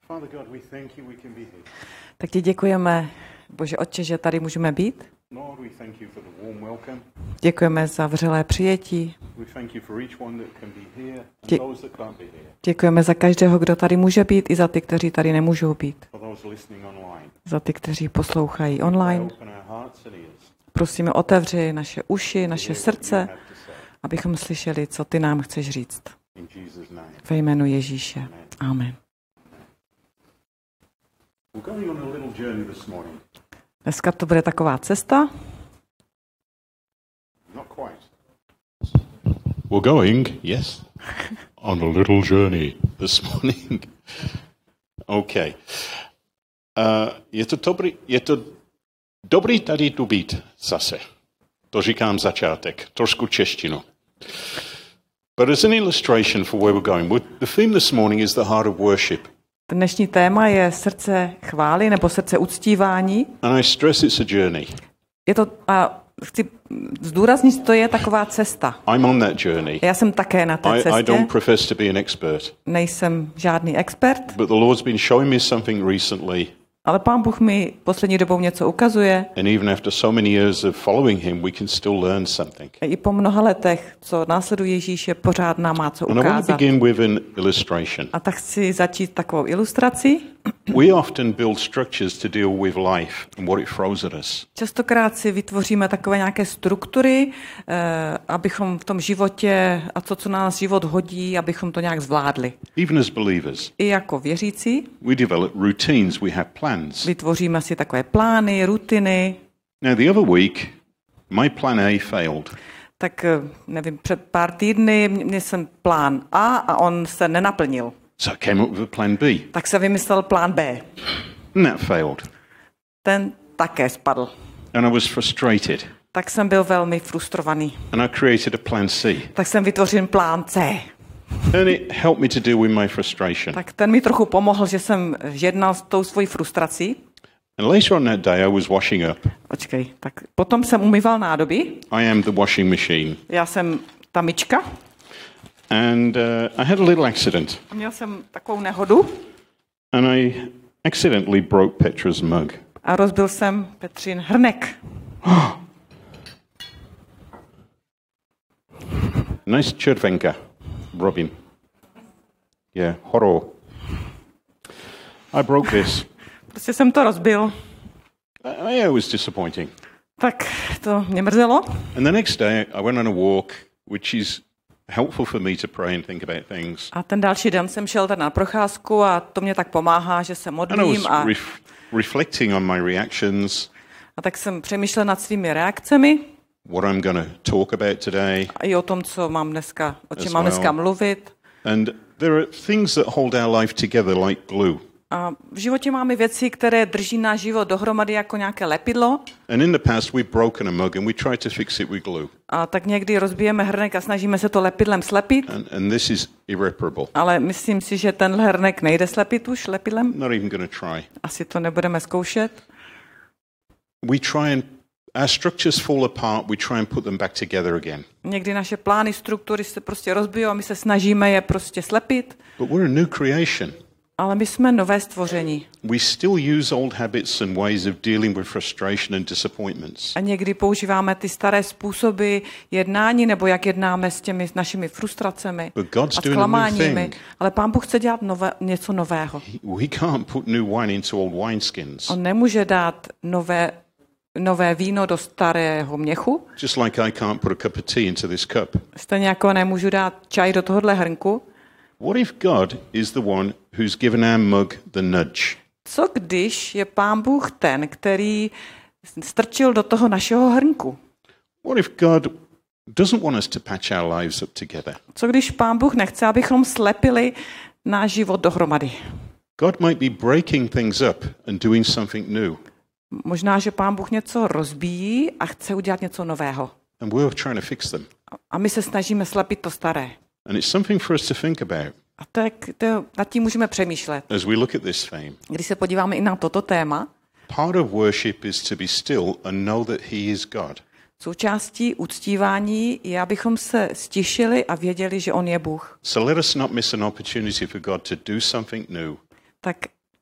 Tak ti děkujeme, Bože Otče, že tady můžeme být. Děkujeme za vřelé přijetí. Děkujeme za každého, kdo tady může být, i za ty, kteří tady nemůžou být. Za ty, kteří poslouchají online. Prosíme, otevři naše uši, naše srdce, abychom slyšeli, co ty nám chceš říct. Ve jménu Ježíše. Amen. Dneska to bude taková cesta. We're going, yes, on a little journey this morning. Okay. Je to dobrý tady tu být zase. To říkám začátek, trošku češtinu. But as an illustration for where we're going, the theme this morning is the heart of worship. Dnešní téma je srdce chvály nebo srdce uctívání. And I stress it's a journey. Je to, a chci zdůraznit, to je taková cesta. I'm on that journey. Já jsem také na té cestě. I don't profess to be an expert. Nejsem žádný expert. But the Lord's been showing me something recently. Ale Pán Bůh mi poslední dobou něco ukazuje. And even after so many years of following him, we can still learn something. I po mnoha letech, co následuje Ježíše, pořád nám má co ukázat. And I want to begin with an illustration. A tak chci začít takovou ilustrací. We often build structures to deal with life and what it throws at us. Častokrát si vytvoříme takové nějaké struktury, abychom v tom životě a to, co nás život hodí, abychom to nějak zvládli. Even as believers. I jako věřící. We develop routines, we have plans. Vytvoříme si takové plány, rutiny. Now the other week, my plan A failed. Tak nevím, před pár týdny měl jsem plán A on se nenaplnil. So I came up with a plan B. Tak se vymyslel plán B. And that failed. Ten také spadl. And I was frustrated. Tak jsem byl velmi frustrovaný. And I created a plan C. Tak jsem vytvořil plán C. And it helped me to deal with my frustration. Tak ten mi trochu pomohl, že jsem jednal s tou svojí frustrací. And later on that day I was washing up. Počkej, tak potom jsem umýval nádoby. I am the washing machine. Já jsem ta myčka. And I had a little accident. A měl jsem takovou nehodu. And I accidentally broke Petra's mug. A rozbil jsem Petřin hrnek. Nice červenka, Robin. Yeah, horror. I broke this. Prostě jsem to rozbil. Yeah, it was disappointing. Tak to mě mrzelo. And the next day I went on a walk, which is helpful for me to pray and think about things. A ten další den jsem šel tady na procházku a to mě tak pomáhá, že se modlím a reflecting on my reactions. A tak jsem přemýšlel nad svými reakcemi. What I'm going to talk about today. A i o tom, co mám dneska, o čem mám dneska mluvit. And there are things that hold our life together like glue. A v životě máme věci, které drží náš život dohromady jako nějaké lepidlo. And in the past we've broken a mug and we try to fix it with glue. A tak někdy rozbijeme hrnek a snažíme se to lepidlem slepit. And this is irreparable. Ale myslím si, že ten hrnek nejde slepit už lepidlem. Not even going to try. Asi to nebudeme zkoušet. We try and our structures fall apart, we try and put them back together again. Někdy naše plány, struktury se prostě rozbijou a my se snažíme je prostě slepit. But we're a new creation. Ale my jsme nové stvoření. We still use old habits and ways of dealing with frustration and disappointments. A někdy používáme ty staré způsoby jednání, nebo jak jednáme s těmi našimi frustracemi a zklamáními. Ale Pán Bůh chce dělat něco nového. We can't put new wine into old wineskins. On nemůže dát nové víno do starého měchu. Just like I can't put a cup of tea into this cup. Stejně jako nemůžu dát čaj do tohohle hrnku. What if God is the one who's given our mug the nudge? Co když je Pán Bůh ten, který strčil do toho našeho hrnku? What if God doesn't want us to patch our lives up together? Co když Pán Bůh nechce, abychom slepili náš život dohromady? God might be breaking things up and doing something new. Možná, že Pán Bůh něco rozbíjí a chce udělat něco nového. And we're trying to fix them. A my se snažíme slepit to staré. And it's something for us to think about. A nad tím můžeme přemýšlet. As we look at this theme. Když se podíváme i na toto téma. Part of worship is to be still and know that he is God. Součástí uctívání je, abychom se stišili a věděli, že on je Bůh. So let us not miss an opportunity for God to do something new. Tak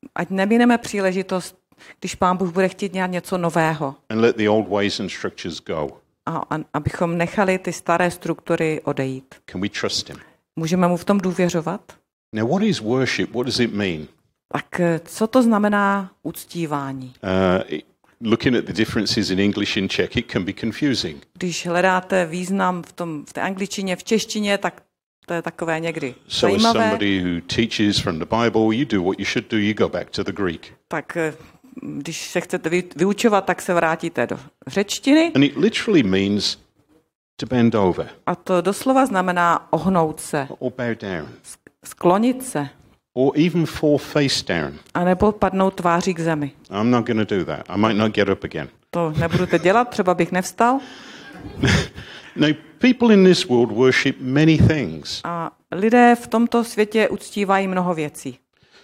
ať nemineme příležitost, když Pán Bůh bude chtít dělat něco nového. And let the old ways and structures go. A abychom nechali ty staré struktury odejít. Can we trust him? Můžeme mu v tom důvěřovat? Now, what is worship? What does it mean? Tak co to znamená uctívání? Looking at the differences in English and Czech, it can be confusing. Když hledáte význam v té angličtině, v češtině, tak to je takové někdy So as zajímavé. somebody who teaches from the Bible, you do what you should do, you go back to the Greek. Tak když se chcete vyučovat, tak se vrátíte do řečtiny. And it literally means to bend over A to doslova znamená ohnout se, or bow down sklonit se, or even fall face down. a nebo padnout tváří k zemi. I'm not going to do that. I might not get up again. To nebudu teď dělat, třeba bych nevstal. No, people in this world worship many things. A lidé v tomto světě uctívají mnoho věcí.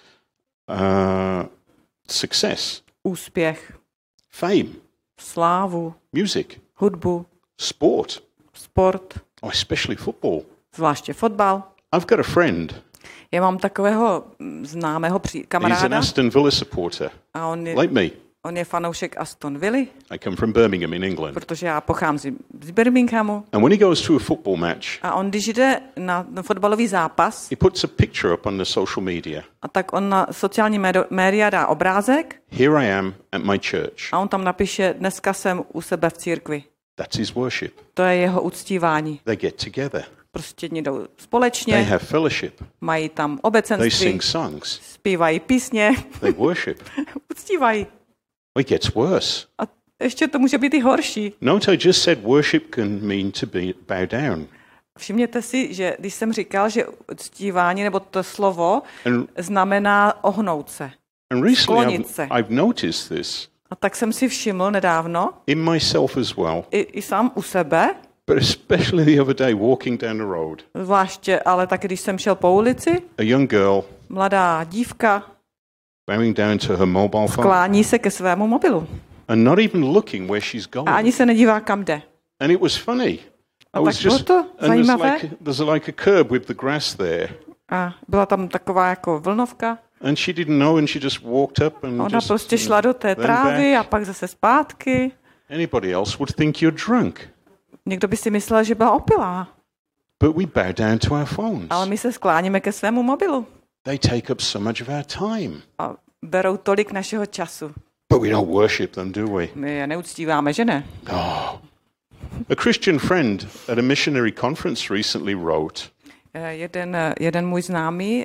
Success, Úspěch, fame, slávu, music, hudbu, sport, sport, especially football. zvláště fotbal. I've got a friend. Já mám takového známého He's an kamaráda Aston Villa supporter, a like me. on je fanoušek Aston Villa, I come from Birmingham in England. protože já pocházím z Birminghamu. And when he goes to a football match, A on, když jde na fotbalový zápas, he puts a picture up on the social media. a tak on na sociální média dá obrázek Here I am at my church. a on tam napíše, dneska jsem u sebe v církvi. That's his worship. To je jeho uctívání. They get together. Prostě jdou They společně, have fellowship. mají tam They obecenství, sing songs. zpívají písně, They worship. uctívají. It gets worse. A ještě to může být i horší. Note I just said worship can mean to bow down. Všimněte si, že když jsem říkal, že uctívání nebo to slovo znamená ohnout se. And recently Sklonit se. I've noticed this A tak jsem si všiml nedávno, in myself as well, i sám u sebe, but especially the other day walking down the road. zvláště, ale taky když jsem šel po ulici, A young girl mladá dívka bowing down to her mobile phone klání se ke svému mobilu. and not even looking where she's going. A ani se nedívá, kam jde. And it was funny. A tak bylo to zajímavé. there's like a curb with the grass there. A byla tam taková jako vlnovka. And she didn't know and she just walked up and Ona just prostě šla do té then trávy a back. pak zase zpátky. Anybody else would think you're drunk. Někdo by si myslel, že byla opilá. But we bow down to our phones. Ale my se skláníme ke svému mobilu. They take up so much of our time. A berou tolik našeho času. But we don't worship them, do we? My je neuctíváme, že ne? Oh. A Christian friend at a missionary conference recently wrote, Jeden můj známý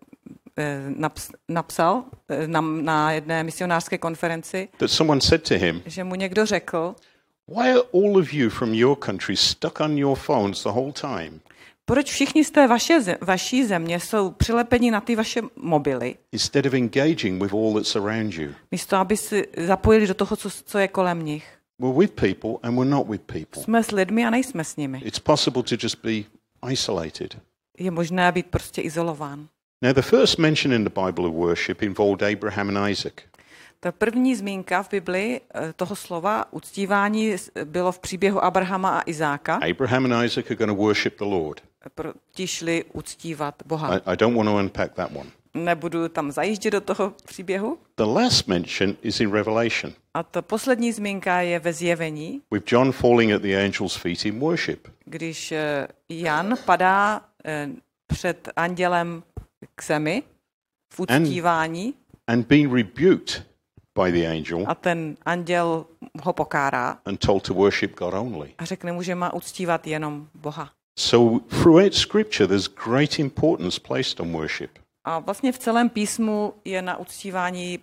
napsal na jedné misionářské konferenci, that someone said to him, že mu někdo řekl, why are all of you from your country stuck on your phones the whole time? proč všichni z té vaší země jsou přilepeni na ty vaše mobily, Instead of engaging with all that's around you. místo aby si zapojili do toho, co je kolem nich. We're with people and we're not with people. Jsme s lidmi a nejsme s nimi. It's possible to just be isolated. Je možné být prostě izolován. Now, the first mention in the Bible of worship involved Abraham and Isaac. Ta první zmínka v Bibli toho slova uctívání bylo v příběhu Abrahama a Izáka. Abraham and Isaac are going to worship the Lord. Ti šli uctívat Boha. I don't want to unpack that one. Nebudu tam zajíždět do toho příběhu. The last mention is in Revelation, A ta poslední zmínka je ve Zjevení, with John falling at the angel's feet in worship. když Jan padá před andělem k zemi v uctívání And being rebuked by the angel a ten anděl ho pokárá and told to worship God only. a řekne mu, že má uctívat jenom Boha. So throughout Scripture, there's great importance placed on worship. A vlastně v celém písmu je na uctívání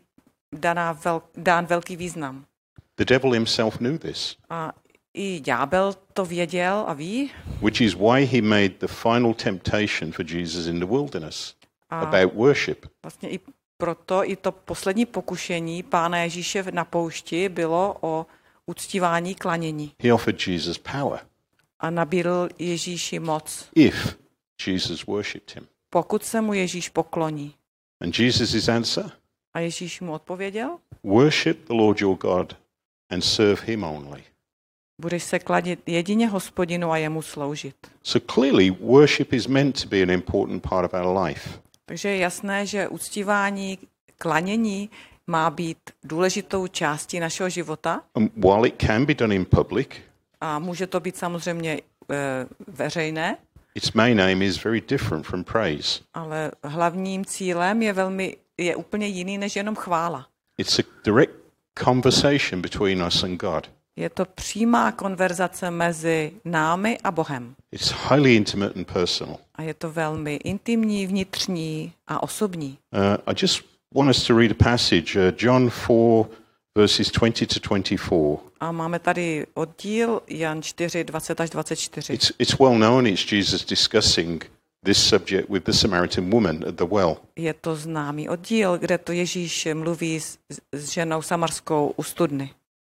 dán velký význam. The devil himself knew this, A i ďábel to věděl a ví. which is why he made the final temptation for Jesus in the wilderness about worship. Vlastně i proto i to poslední pokušení Pána Ježíše na poušti bylo o uctívání, klanění. He offered Jesus power A nabídl Ježíši moc, if Jesus worshipped him. pokud se mu Ježíš pokloní. And Jesus' answer? A Ježíš mu odpověděl, Worship the Lord your God and serve him only. budeš se kladit jedině Hospodinu a jemu sloužit. So clearly, worship is meant to be an important part of our life. Takže je jasné, že uctívání, klanění má být důležitou částí našeho života. While it can be done in public, a může to být samozřejmě veřejné, its main aim is very different from praise. Ale hlavním cílem je úplně jiný než jenom chvála. It's a direct conversation between us and God. Je to přímá konverzace mezi námi a Bohem. It's highly intimate and personal. A je to velmi intimní, vnitřní a osobní. I just want us to read a passage, John 4, verses 20 to 24. A máme tady oddíl Jan 4, 20 až 24. It's well known, it's Jesus discussing this subject with the Samaritan woman at the well. Je to známý oddíl, kde to Ježíš mluví s ženou samarskou u studny.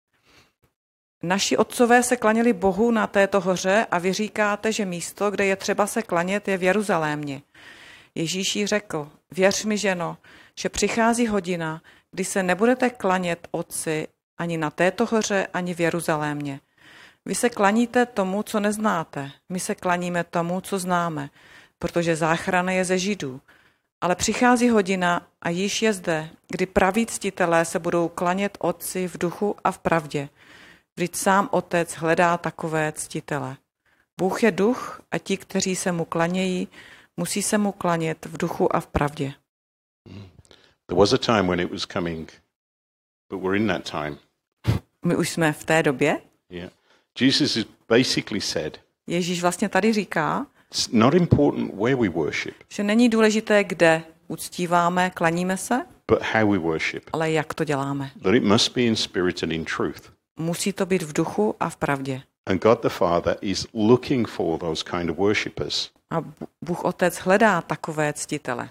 Naši otcové se klaněli Bohu na této hoře a vy říkáte, že místo, kde je třeba se klanět, je v Jeruzalémě. Ježíš jí řekl, věř mi, ženo, že přichází hodina, kdy se nebudete klanět Otci ani na této hoře, ani v Jeruzalémě. Vy se klaníte tomu, co neznáte. My se klaníme tomu, co známe, protože záchrana je ze Židů. Ale přichází hodina a již je zde, kdy praví ctitelé se budou klanět Otci v duchu a v pravdě. Vždyť sám Otec hledá takové ctitele. Bůh je duch a ti, kteří se mu klanějí, musí se mu klanět v duchu a v pravdě. There was a time when it was coming, but we're in that time. My už jsme v té době. Yeah. Jesus has basically said, Ježíš vlastně tady říká, it's not important where we worship, že není důležité, kde uctíváme, klaníme se, but how we worship. Ale jak to děláme. That it must be in spirit and in truth. Musí to být v duchu a v pravdě. And God the Father is looking for those kind of worshippers. A Bůh Otec hledá takové ctitele.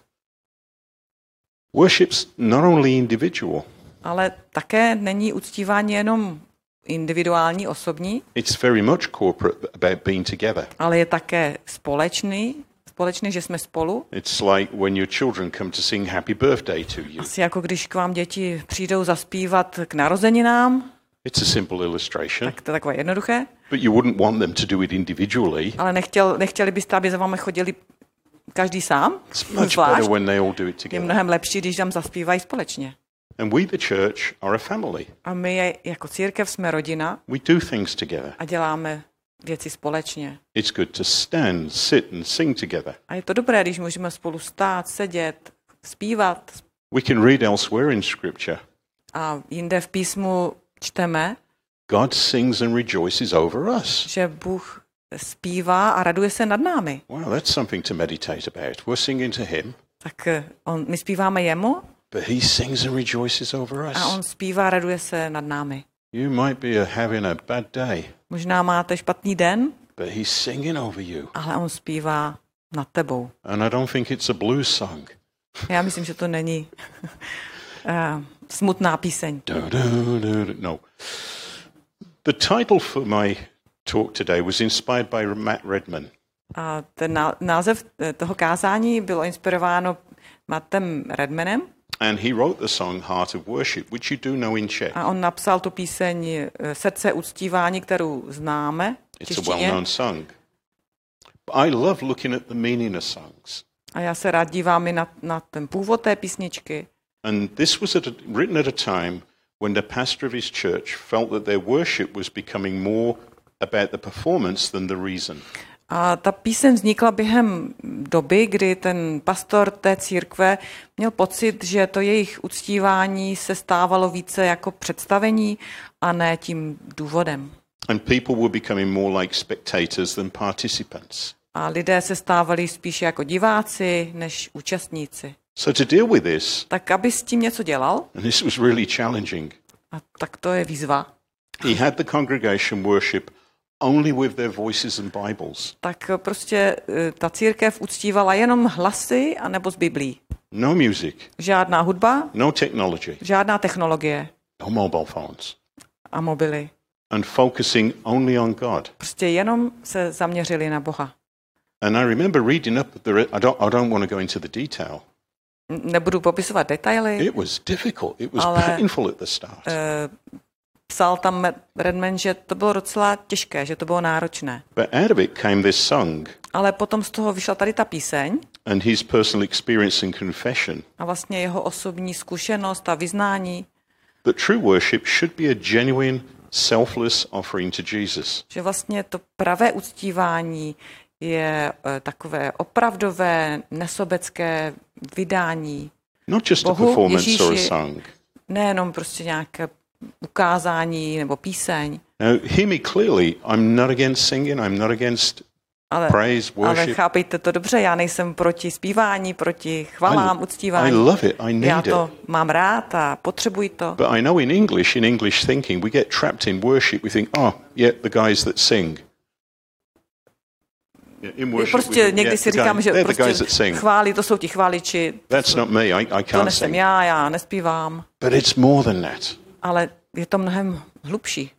Worship's not only individual. Ale také není uctívání jenom individuální, osobní. It's very much corporate about being together. Ale je také společný, že jsme spolu. It's like when your children come to sing happy birthday to you. Asi jako když k vám děti přijdou zaspívat k narozeninám. It's a simple illustration. Tak to je takové jednoduché. But you wouldn't want them to do it individually. Ale nechtěli byste, aby za vámi chodili každý sám. It's much better when they all do it together. Je mnohem lepší, když tam zaspívají společně. And we, the church, are a family. A my jako církev jsme rodina. We do things together. A děláme věci společně. It's good to stand, sit and sing together. A je to dobré, když můžeme spolu stát, sedět, zpívat. We can read elsewhere in Scripture. A jinde v písmu čteme, God sings and rejoices over us. Že Bůh zpívá a raduje se nad námi. Wow, that's something to meditate about. We're singing to him. Tak my zpíváme jemu. But he sings and rejoices over us. A on zpívá a raduje se nad námi. You might be having a bad day. Možná máte špatný den. But he's singing over you. Ale on zpívá nad tebou. And I don't think it's a blues song. Já myslím, že to není smutná píseň. No. The title for my talk today was inspired by Matt Redman. A ten název toho kázání bylo inspirováno Mattem Redmanem. And he wrote the song Heart of Worship, which you do know in Czech. A on napsal tu píseň Srdce uctívání, kterou známe v češtině. It's a well-known song. But I love looking at the meaning of songs. A já se rád dívám i na ten původ té písničky. And this was written at a time when the pastor of his church felt that their worship was becoming more about the performance than the reason. A ta píseň vznikla během doby, kdy ten pastor té církve měl pocit, že to jejich uctívání se stávalo více jako představení a ne tím důvodem. And people were becoming more like spectators than participants. A lidé se stávali spíše jako diváci než účastníci. So to deal with this, tak aby s tím něco dělal, and this was really challenging. A tak to je výzva. He had the congregation worship only with their voices and Bibles. Tak prostě ta církev uctívala jenom hlasy anebo z Biblí. No music. Žádná hudba. No technology. Žádná technologie. No mobile phones. A mobily. And focusing only on God. Prostě jenom se zaměřili na Boha. And I remember reading up I don't want to go into the detail. Nebudu popisovat detaily. It was difficult. It was painful at the start. psal tam Redman, že to bylo docela těžké, že to bylo náročné. But out of it came this song. Ale potom z toho vyšla tady ta píseň. And his personal experience and confession. A vlastně jeho osobní zkušenost a vyznání. That true worship should be a genuine, selfless offering to Jesus. Že vlastně to pravé uctívání je takové opravdové, nesobecké vydání Not just Bohu, a performance Ježíši, or a song. Nejenom prostě nějaké ukázání nebo píseň. Now, hear me clearly. I'm not against singing. I'm not against praise, worship. Ale chápejte to dobře, já nejsem proti zpívání, proti chvalám, uctívání. I love it. I need já to mám rád a potřebuji to. But I know in English thinking, we get trapped in worship. We think, oh, yeah, the guys that sing. In worship, prostě někdy si říkám, že prostě chválí, to jsou ti chváliči. That's not me. I can't to nesem sing. já nespívám. But it's more than that. Ale je to mnohem hlubší.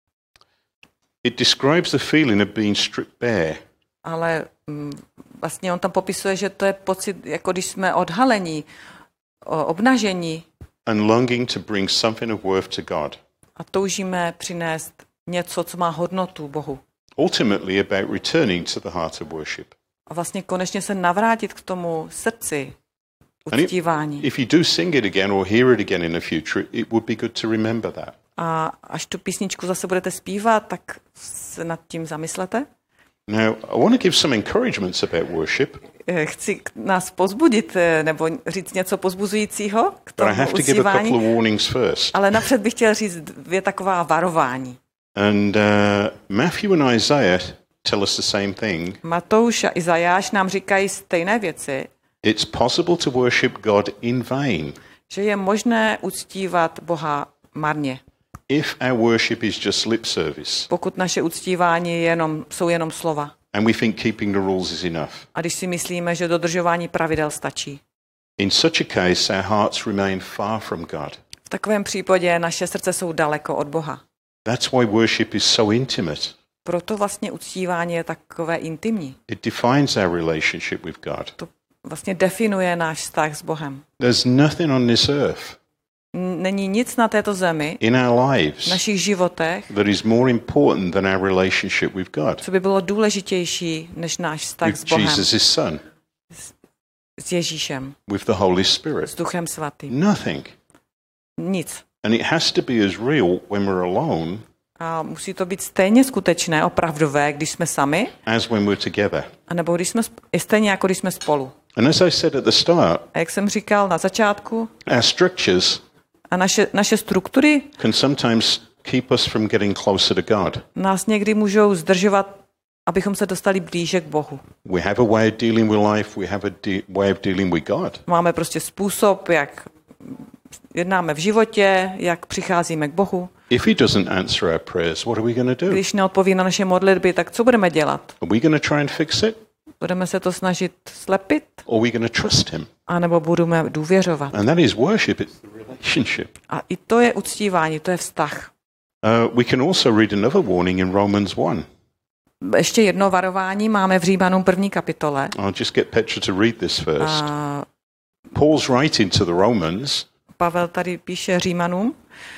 It describes the feeling of being stripped bare. Ale vlastně on tam popisuje, že to je pocit, jako když jsme odhalení, obnažení. And longing to bring something of worth to God. A toužíme přinést něco, co má hodnotu Bohu. Ultimately about returning to the heart of worship. A vlastně konečně se navrátit k tomu srdci uctívání. If you do sing it again or hear it again in the future, it would be good to remember that. A až tu písničku zase budete zpívat, tak se nad tím zamyslete. Now, I want to give some encouragements about worship. Chci nás pozbudit nebo říct něco pozbuzujícího k tomu uctívání. Ale napřed bych chtěl říct 2 taková varování. And Matthew and Isaiah tell us the same thing. Matouš a Izajáš nám říkají stejné věci. It's possible to worship God in vain. Že je možné uctívat Boha marně. If our worship is just lip service. Pokud naše uctívání jsou jenom slova. And we think keeping the rules is enough. A když si myslíme, že dodržování pravidel stačí. In such a case our hearts remain far from God. V takovém případě naše srdce jsou daleko od Boha. That's why worship is so intimate. Proto vlastně uctívání je takové intimní. It defines our relationship with God. To vlastně definuje náš vztah s Bohem. There's nothing on this earth. Není nic na této zemi, in our lives, v našich životech, that is more important than our relationship with God. Co by bylo důležitější než náš vztah s Bohem. With Jesus, his son. S Ježíšem. With the Holy Spirit. S Duchem Svatým. Nothing. Nic. And it has to be as real when we're alone. A musí to být stejně skutečné, opravdové, když jsme sami. As when we're together. A nebo když jsme stejně jako když jsme spolu. And as I said at the start. A jak jsem říkal na začátku. Our structures. A naše struktury can sometimes keep us from getting closer to God. Nás někdy můžou zdržovat, abychom se dostali blíže k Bohu. We have a way of dealing with life, we have a way of dealing with God. Máme prostě způsob, jak jednáme v životě, jak přicházíme k Bohu. If he doesn't answer our prayers, what are we going to do? Když neodpoví na naše modlitby, tak co budeme dělat? Are we going to try and fix it? Budeme se to snažit slepit? Or are we going to trust him? A nebo budeme důvěřovat? And that is worship, it's the relationship. A i to je uctívání, to je vztah. We can also read another warning in Romans 1. Ještě jedno varování máme v Římanům 1. kapitole. I'll just get Petra to read this first. Paul's writing to the Romans. Pavel tady píše Římanům.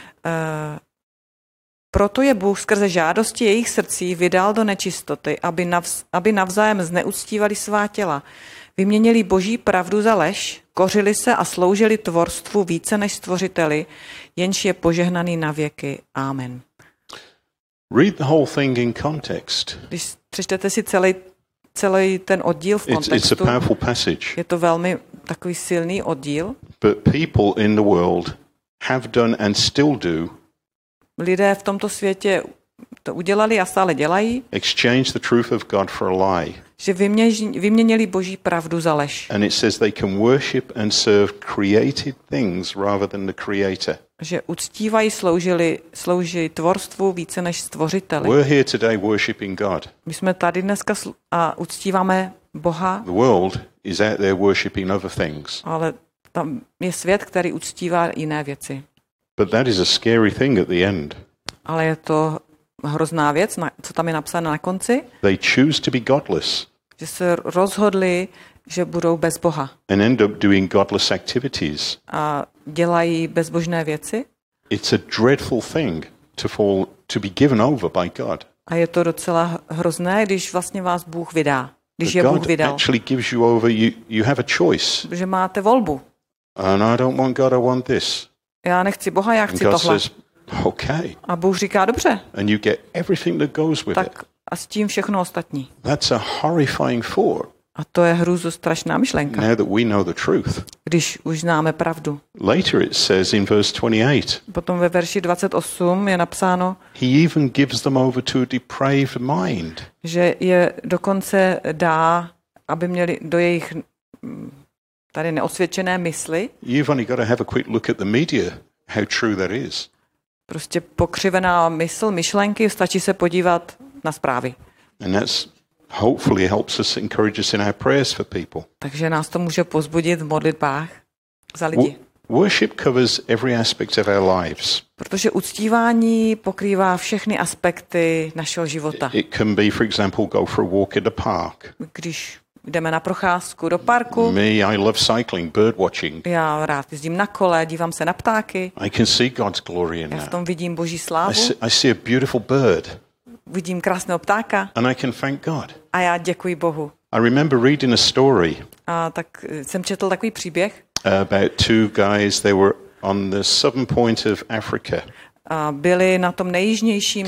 Proto je Bůh skrze žádosti jejich srdcí vydal do nečistoty, aby navzájem zneuctívali svá těla. Vyměnili boží pravdu za lež, kořili se a sloužili tvorstvu více než stvořiteli, jenž je požehnaný na věky. Amen. Read the whole thing in context. Když přečtete si celý ten oddíl v kontextu, it's a powerful passage. Je to velmi takový silný oddíl. But people in the world have done and still do. Lidé v tomto světě to udělali a stále dělají. Exchange the truth of God for a lie. Že vyměnili boží pravdu za lež. And it says they can worship and serve created things rather than the creator. Že uctívají, slouží tvorstvu více než stvořiteli. We're here today worshiping God. My jsme tady dneska a uctíváme Boha. The world is out there worshiping other things. Ale tam je svět, který uctívá jiné věci. But that is a scary thing at the end. Ale je to hrozná věc, co tam je napsáno na konci. They choose to be godless. Že se rozhodli, že budou bez Boha. And end up doing godless activities. A dělají bezbožné věci. It's a dreadful thing. to be given over by God. A je to docela hrozné, když vlastně vás Bůh vydá. Když je Bůh vydal. God actually gives you over. You have a choice. Že máte volbu. And I don't want God, I want this. Já nechci Boha, já chci tohle. Says, okay. A Bůh říká, dobře. And you get everything that goes with it. A s tím všechno ostatní. That's a horrifying thought. A to je hrůzostrašná myšlenka. Now that we know the truth. Když už známe pravdu. Later it says in verse 28. Potom ve verši 28 je napsáno, he even gives them over to a depraved mind. Že je dokonce dá, aby měli do jejich tady neosvědčené mysli. You've only got to have a quick look at the media, how true that is. Prostě pokřivená myšlenky, stačí se podívat na zprávy. And that's hopefully helps us, encourage us in our prayers for people. Takže nás to může pozbudit v modlitbách za lidi. Worship covers every aspect of our lives. Protože uctívání pokrývá všechny aspekty našeho života. It can be, for example, go for a walk at the park. Když jdeme na procházku do parku. I love cycling, bird watching. Já rád jezdím na kole, dívám se na ptáky. I can see God's glory in that. Já v tom vidím Boží slávu. I see a beautiful bird. Vidím krásného ptáka. And I can thank God. A já děkuji Bohu. I remember reading a story. A tak jsem četl takový příběh. About two guys, they were on the southern point of Africa. A byli na tom nejjižnějším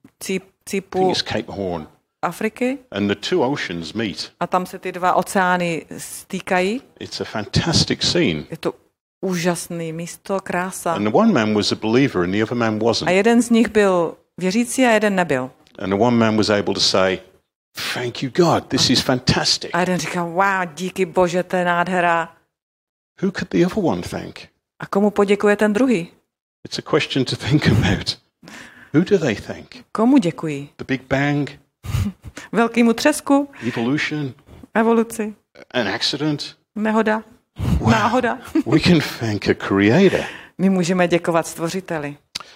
cípu Cape Horn. Afriky. And the two oceans meet. A tam se ty dva oceány stýkají. It's a fantastic scene. Je to úžasné místo, krása. And the one man was a believer and the other man wasn't. A jeden z nich byl věřící a jeden nebyl. And the one man was able to say, "Thank you God, this is fantastic." A jeden říkal, wow, díky Bože, to je nádhera. Who could the other one thank? A komu poděkuje ten druhý? It's a question to think about. Who do they thank? Komu děkují? The Big Bang? Velkému třesku? Evolution? Evoluci? An accident? Nehoda? Wow. Náhoda? We can thank a creator. My můžeme děkovat stvořiteli.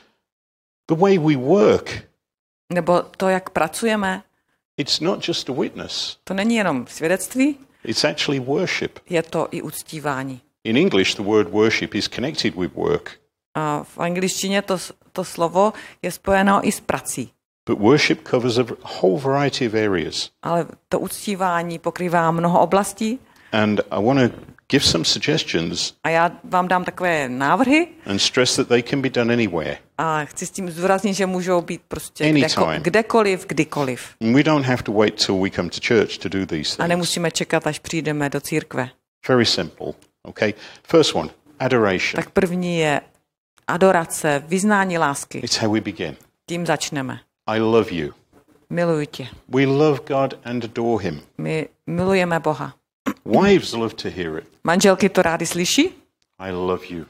The way we work. Nebo to, jak pracujeme. It's not just a witness. To není jenom svědectví. It's actually worship. Je to i uctívání. In English, the word worship is connected with work. A v angličtině to slovo je spojeno i s prací. But worship covers a whole variety of areas. Ale to uctívání pokrývá mnoho oblastí. And I want to give some suggestions. A já vám dám takové návrhy. And stress that they can be done anywhere. A chci s tím zdůraznit, že můžou být prostě kdekoliv, kdykoliv. We don't have to wait till we come to church to do these things. A nemusíme čekat, až přijdeme do církve. Very simple. Okay. First one, adoration. Tak první je adorace, vyznání lásky. It's how we begin. Tím začneme. I love you. Miluji tě. We love God and adore him. My milujeme Boha. Wives love to hear it. Manželky to rády slyší? I love you.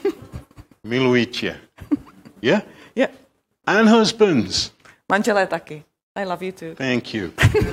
Miluji tě. Yeah? Yeah. And husbands. Manželé taky. I love you too. Thank you.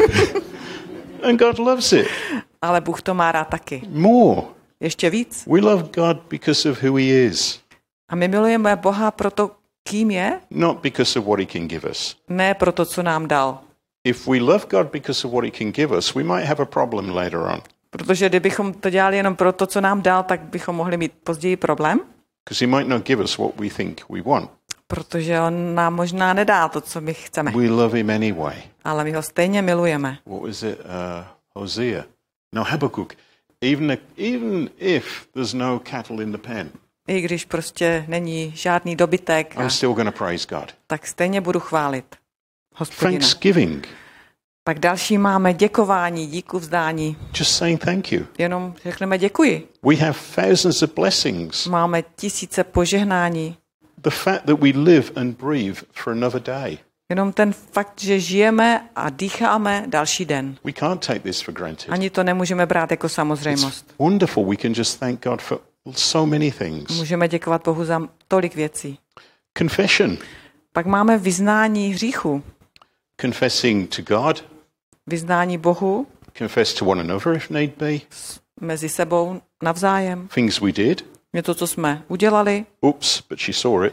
And God loves it. Ale Bůh to má rád taky. More. Ještě víc. We love God because of who he is. A my milujeme Boha proto, kým je? Not because of what he can give us. Ne proto, co nám dal. If we love God because of what he can give us, we might have a problem later on. Protože kdybychom to dělali jenom pro to, co nám dal, tak bychom mohli mít později problém. Because he might not give us what we think we want. Protože on nám možná nedá to, co my chceme. We love him anyway. Ale my ho stejně milujeme. What was it? Hosea. No, Habakkuk. Even if there's no cattle in the pen. I když prostě není žádný dobytek, I'm still going to praise God. Tak stejně budu chválit Hospodina. Thanksgiving. Pak další máme děkování, díku vzdání. Just saying thank you. Jenom řekneme děkuji. We have thousands of blessings. Máme tisíce požehnání. The fact that we live and breathe for another day. Jenom ten fakt, že žijeme a dýcháme další den. We can't take this for granted. Ani to nemůžeme brát jako samozřejmost. It's wonderful. We can just thank God for so many things. Můžeme děkovat Bohu za tolik věcí. Confession. Pak máme vyznání hříchu. Confessing to God. Vyznání Bohu. Confess to one another if need be. Mezi sebou navzájem. Things we did. Něco, co jsme udělali. Oops, but she saw it.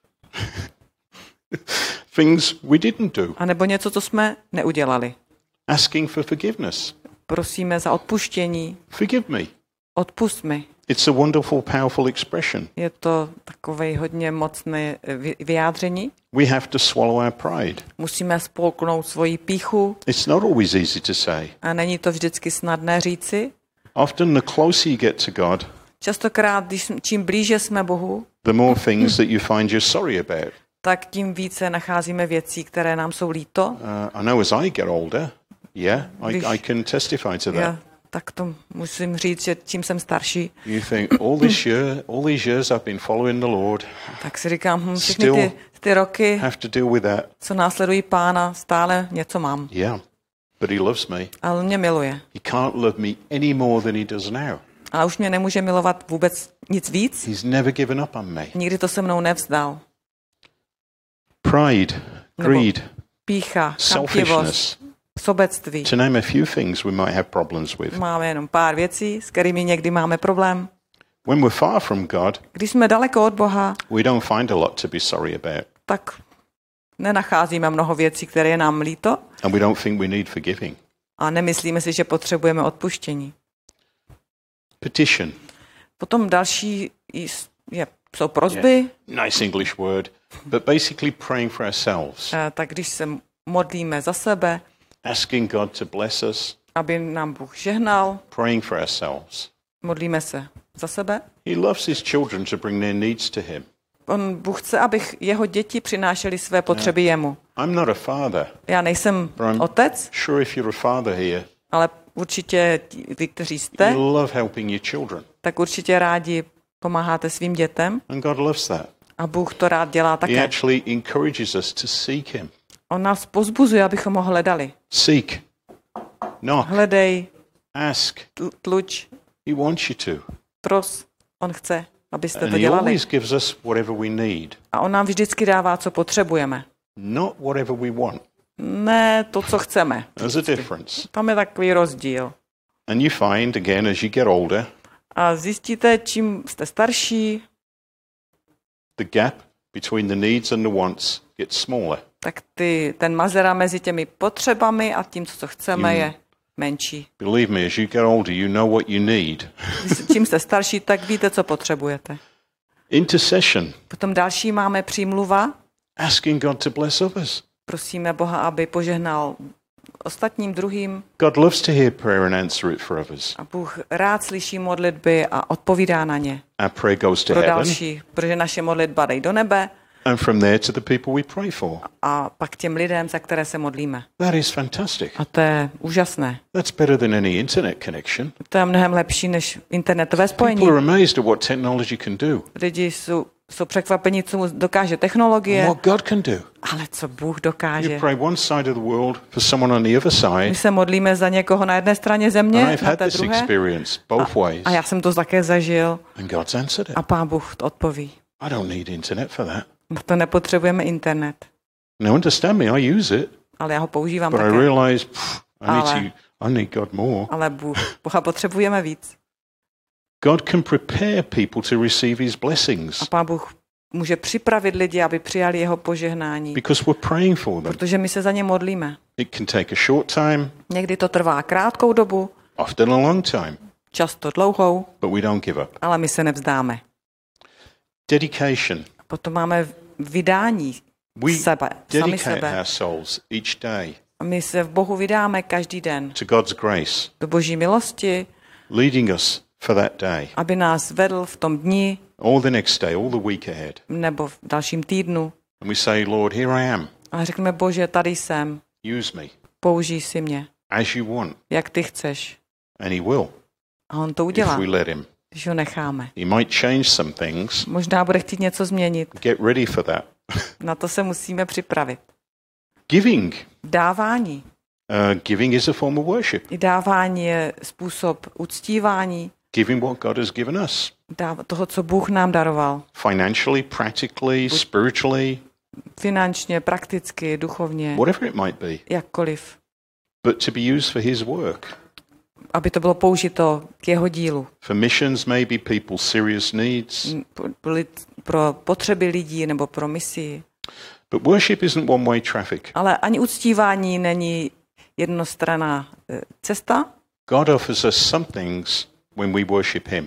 Things we didn't do. A nebo něco, co jsme neudělali. Asking for forgiveness. Prosíme za odpuštění. Forgive me. Odpusť mi. It's a wonderful, powerful expression. Je to takové hodně mocné vyjádření. We have to swallow our pride. Musíme spolknout svoji pýchu. It's not always easy to say. A není to vždycky snadné říci. Often the closer you get to God, častokrát, čím blíže jsme Bohu, the more things that you find you're sorry about. Tak tím více nacházíme věcí, které nám jsou líto. I know as I get older, I can testify to that. Tak to musím říct, že čím jsem starší. You think all these years I've been following the Lord. Tak si říkám, všechny ty roky, have to deal with that. Co následují Pána, stále něco mám. Yeah, but he loves me. Ale on mě miluje. He can't love me any more than he does now. A už mě nemůže milovat vůbec nic víc. He's never given up on me. Nikdy to se mnou nevzdal. Pride, greed, pýcha, selfishness, sobectví. To name a few things we might have problems with. Máme jenom pár věcí, s kterými někdy máme problém. When we're far from God, když jsme daleko od Boha, we don't find a lot to be sorry about. Tak nenacházíme mnoho věcí, které je nám líto. And we don't think we need forgiving. A nemyslíme si, že potřebujeme odpuštění. Petition. Potom další jsou prosby. Yeah, nice English word, but basically praying for ourselves. Tak když se modlíme za sebe, asking God to bless us, aby nám Bůh žehnal, praying for ourselves. Modlíme se za sebe. He loves his children to bring their needs to him. Bůh chce, aby jeho děti přinášely své potřeby jemu. I'm not a father. Já nejsem otec. Sure if you're a father here. Ale určitě vy, kteří jste, you love helping your children. Tak určitě rádi pomáháte svým dětem. And God loves that. A Bůh to rád dělá také. He actually encourages us to seek him. On nás pozbuzuje, abychom ho hledali. Seek. Knock. Hledej. Ask. Tluč. He wants you to. Pros. On chce, abyste to dělali. dělali. He always gives us whatever we need. A on nám vždycky dává, co potřebujeme. Not whatever we want. Ne to, co chceme. There's a difference. Tam je takový rozdíl. And you find again as you get older. A zjistíte, čím jste starší, the gap between the needs and the wants gets smaller. Tak ten mazera mezi těmi potřebami a tím, co chceme, je menší. Believe me, as you get older, you know what you need. Čím jste starší, tak víte, co potřebujete. Intercession. Potom další máme přímluva. Asking God to bless others. Prosíme Boha, aby požehnal ostatním druhým. God loves to hear prayer and answer it for others. A Bůh rád slyší modlitby a odpovídá na ně. Our prayer goes to heaven. Pro další, protože naše modlitba jde do nebe. And from there to the people we pray for. A pak těm lidem, za které se modlíme. That is fantastic. A to je úžasné. That's better than any internet connection. To je mnohem lepší než internetové spojení. People are amazed at what technology can do. Lidi jsou překvapení, co dokáže technologie. And what God can do. Ale co Bůh dokáže. You pray one side of the world for someone on the other side. My se modlíme za někoho na jedné straně země, na té druhé. A já jsem to také zažil. And God's answered it. A Pán Bůh odpoví. I don't need internet for that. To nepotřebujeme internet. No, understand me, I use it. Ale já ho používám but také. I realize I need God more. Ale Boha potřebujeme víc. God can prepare people to receive his blessings. A Pán Bůh může připravit lidi, aby přijali jeho požehnání. Because we're praying for them. Protože my se za ně modlíme. It can take a short time. Někdy to trvá krátkou dobu. Often a long time. Často dlouhou. But we don't give up. Ale my se nevzdáme. Dedication. Potom máme vydání sebe, sami sebe. Our souls each day. A my se v Bohu vydáme každý den. To God's grace. Do Boží milosti. Leading us for that day. Aby nás vedl v tom dni. All the next day, all the week ahead. Nebo v dalším týdnu. And we say, Lord, here I am. A řekneme, Bože, tady jsem. Use me. Použij si mě. As you want. Jak ty chceš. And he will. A on to udělá. If we let him. Když ho necháme. He might change some things. Možná bude chtít něco změnit. Get ready for that. Na to se musíme připravit. Giving. Dávání. Giving is a form of worship. I dávání je způsob uctívání. Giving what God has given us. Toho, co Bůh nám daroval. Financially, practically, spiritually. Finančně, prakticky, duchovně. Whatever it might be. Jakkoliv. But to be used for his work. Aby to bylo použito k jeho dílu. For missions, maybe people's serious needs. Pro potřeby lidí nebo pro misi. But worship isn't one-way traffic. Ale ani uctívání není jednostranná cesta. God offers us some things when we worship him.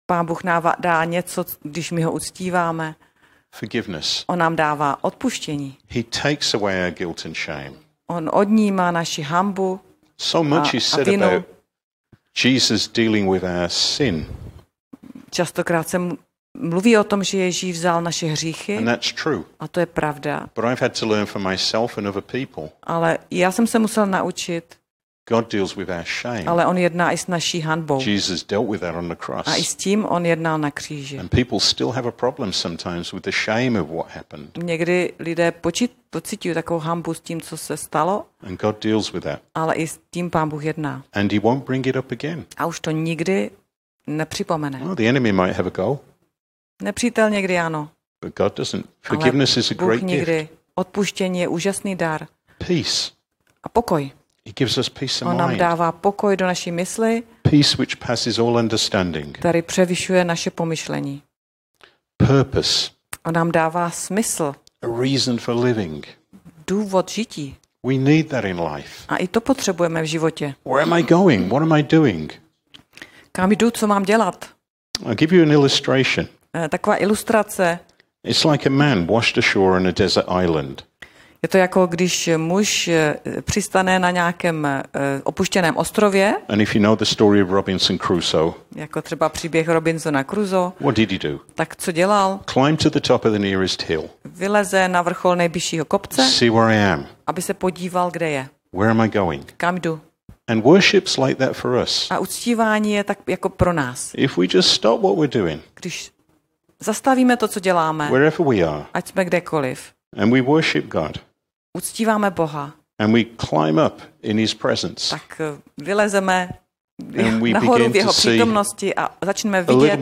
Pán Bůh nám dá něco, když my ho uctíváme. Forgiveness. On nám dává odpuštění. He takes away our guilt and shame. On odnímá naši hanbu. So much is said about Jesus dealing with our sin. Častokrát se mluví o tom, že Ježíš vzal naše hříchy. And that's true. A to je pravda. But I've had to learn for myself and other people. Ale já jsem se musel naučit. God deals with our shame. Ale on jedná i s naší hanbou. Jesus dealt with that on the cross. A i s tím on jednal na kříži. And people still have a problem sometimes with the shame of what happened. Někdy lidé pociťují takovou hanbu s tím, co se stalo. And God deals with that. Ale i s tím Pán Bůh jedná. And he won't bring it up again. A už to nikdy nepřipomene. Well, the enemy might have a go. Nepřítel někdy ano. But God doesn't. Forgiveness is a great gift. Odpuštění je úžasný dar. Peace. A pokoj. He gives us peace of mind. On nám dává pokoj do naší mysli. Peace which passes all understanding. Který převyšuje naše pomyšlení. Purpose. On nám dává smysl. A reason for living. Důvod žití. We need that in life. A i to potřebujeme v životě. Where am I going? What am I doing? Kam jdu, co mám dělat? I'll give you an illustration. Taková ilustrace. It's like a man washed ashore on a desert island. Je to jako když muž přistane na nějakém opuštěném ostrově. And if you know the story of Robinson Crusoe. Jako třeba příběh Robinsona Crusoe. What did he do? Tak co dělal? Climb to the top of the nearest hill. Vyleze na vrchol nejbližšího kopce. See where I am. Aby se podíval, kde je. Where am I going? Kam jdu? And worship's like that for us. A uctívání je tak jako pro nás. If we just stop what we're doing. Když zastavíme to, co děláme. Wherever we are. Ať jsme kdekoliv. And we worship God. Uctíváme Boha. And we climb up in his presence. Tak vylezeme nahoru v jeho přítomnosti a začneme vidět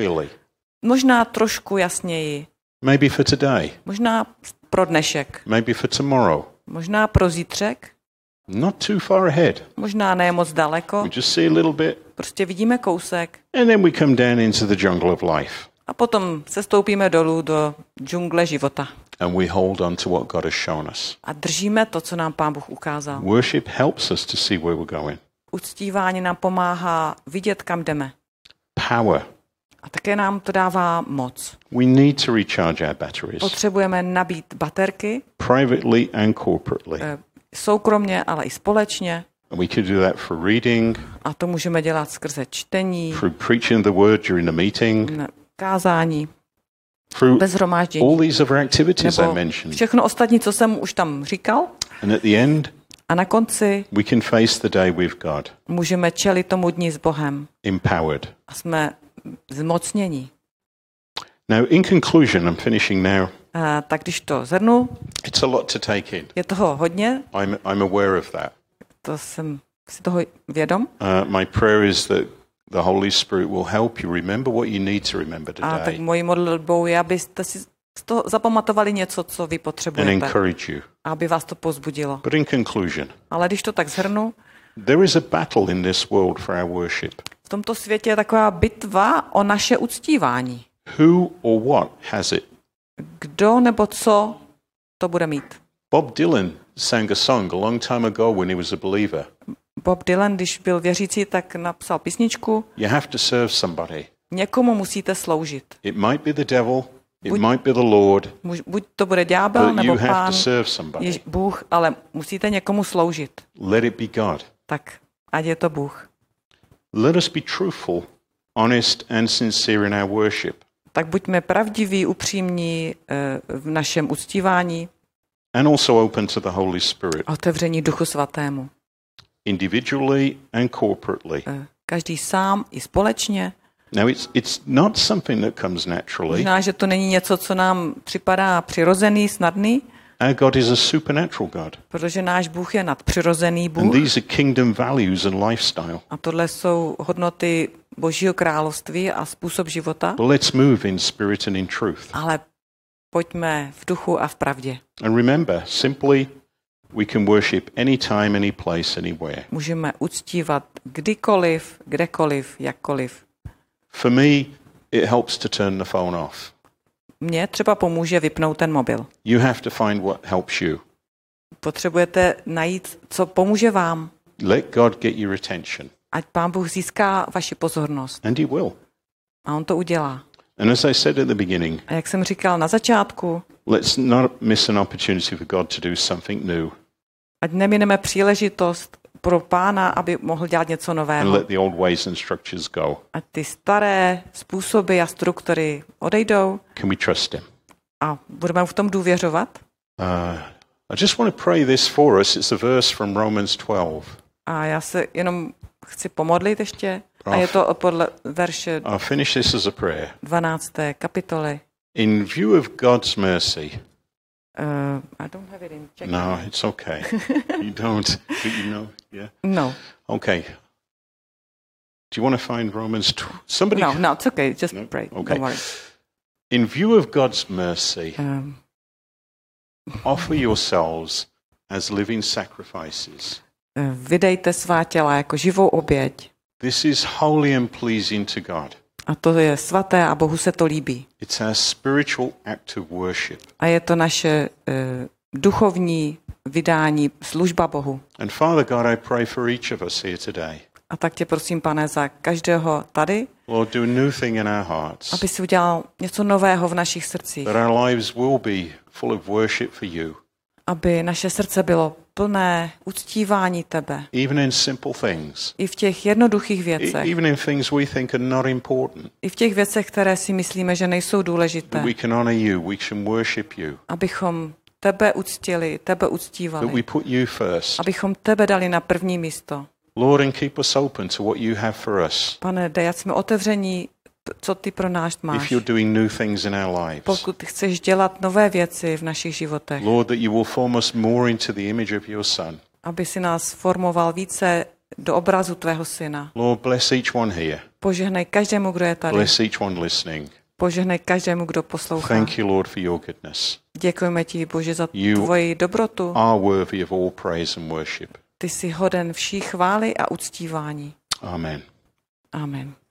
možná trošku jasněji. Maybe for today. Možná pro dnešek. Maybe for tomorrow. Možná pro zítřek. Not too far ahead. Možná ne moc daleko. We just see a little bit. Prostě vidíme kousek. And then we come down into the jungle of life. A potom se stoupíme dolů do džungle života. And we hold on to what God has shown us. A držíme to, co nám Pán Bůh ukázal. Worship helps us to see where we're going. Uctívání nám pomáhá vidět, kam jdeme. Power. A také nám to dává moc. We need to recharge our batteries. Potřebujeme nabít baterky. Privately and corporately. Soukromně, ale i společně. And we could do that for reading. A to můžeme dělat skrze čtení. Through preaching the word during the meeting. Kázání. Through all these other activities I mentioned. Všechno ostatní, co jsem už tam říkal. And at the end, a na konci we can face the day with God. Můžeme čelit tomu dni s Bohem. Empowered. A jsme zmocnění. Now, in conclusion, I'm finishing now. Tak když to zhrnu, it's a lot to take in. Je toho hodně. I'm aware of that. To jsem si toho vědom. My prayer is that the Holy Spirit will help you remember what you need to remember today. A tak mojí modlitbou je, abyste si to zapamatovali něco, co vy potřebujete. And encourage you. Aby vás to povzbudilo. But in conclusion, ale když to tak shrnu, there is a battle in this world for our worship. V tomto světě je taková bitva o naše uctívání. Who or what has it? Kdo nebo co to bude mít? Bob Dylan sang a song a long time ago when he was a believer. Bob Dylan, když byl věřící, tak napsal písničku. You have to serve somebody. Někomu musíte sloužit. It might be the devil, it might be the Lord. Buď to bude ďábel nebo Pán, Bůh, ale musíte někomu sloužit. Let it be God. Tak, ať je to Bůh. Let us be truthful, honest and sincere in our worship. Tak buďme pravdiví, upřímní v našem uctívání. And also open to the Holy Spirit. Otevření Duchu Svatému. Individually and corporately. Každý sám i společně. Now it's not something that comes naturally. Možná, že to není něco, co nám připadá přirozený, snadný. Our God is a supernatural God. Protože náš Bůh je nadpřirozený Bůh. And these are kingdom values and lifestyle. A tohle jsou hodnoty Božího království a způsob života. But let's move in spirit and in truth. Ale pojďme v duchu a v pravdě. And remember, simply we can worship anytime, any place, anywhere. Můžeme uctívat kdykoliv, kdekoliv, jakkoliv. For me, it helps to turn the phone off. Mně třeba pomůže vypnout ten mobil. You have to find what helps you. Potřebujete najít, co pomůže vám. Let God get your attention. Ať Pán Bůh získá vaši pozornost. And he will. A on to udělá. And as I said at the beginning, a jak jsem říkal na začátku, let's not miss an opportunity for God to do something new. Ať nemineme příležitost pro Pána, aby mohl dělat něco nového. And let the old ways and structures go. A ty staré způsoby a struktury odejdou. Can we trust him? A budeme v tom důvěřovat. I just want to pray this for us. It's a verse from Romans 12. A já se jenom chci pomodlit ještě. A je to podle verše 12. kapitoly. In view of God's mercy. I don't have it in Czech. No, it's okay. You don't, but you know, yeah? No. Okay. Do you want to find Romans? Somebody? No, it's okay. Just pray. Okay. Don't worry. In view of God's mercy, offer yourselves as living sacrifices. Vydejte svá těla jako živou oběť. This is holy and pleasing to God. A to je svaté a Bohu se to líbí. It's our spiritual act of worship. A je to naše duchovní vydání, služba Bohu. And Father God, I pray for each of us here today. A tak tě prosím, Pane, za každého tady, Lord, do a new thing in our hearts. aby si udělal něco nového v našich srdcích. That our lives will be full of worship for you. Aby naše srdce bylo plné uctívání tebe. Even in simple things. I v těch jednoduchých věcech. Even in things we think are not important. I v těch věcech, které si myslíme, že nejsou důležité. That we can honor you, we can worship you. Abychom tebe uctili, tebe uctívali. That we put you first. Abychom tebe dali na první místo. Lord, and keep us open to what you have for us. Pane, dej, ať jsme otevření, co ty pro nás máš. If you're doing new things in our lives. Pokud chceš dělat nové věci v našich životech. Lord, that you will form us more into the image of your Son. Aby si nás formoval více do obrazu tvého syna. Lord, bless each one here. Požehnej každému, kdo je tady. Bless each one listening. Požehnej každému, kdo poslouchá. Thank you, Lord, for your goodness. Děkujeme ti, Bože, za tvoji dobrotu. You are worthy of all praise and worship. Ty jsi hoden vší chvály a uctívání. Amen. Amen.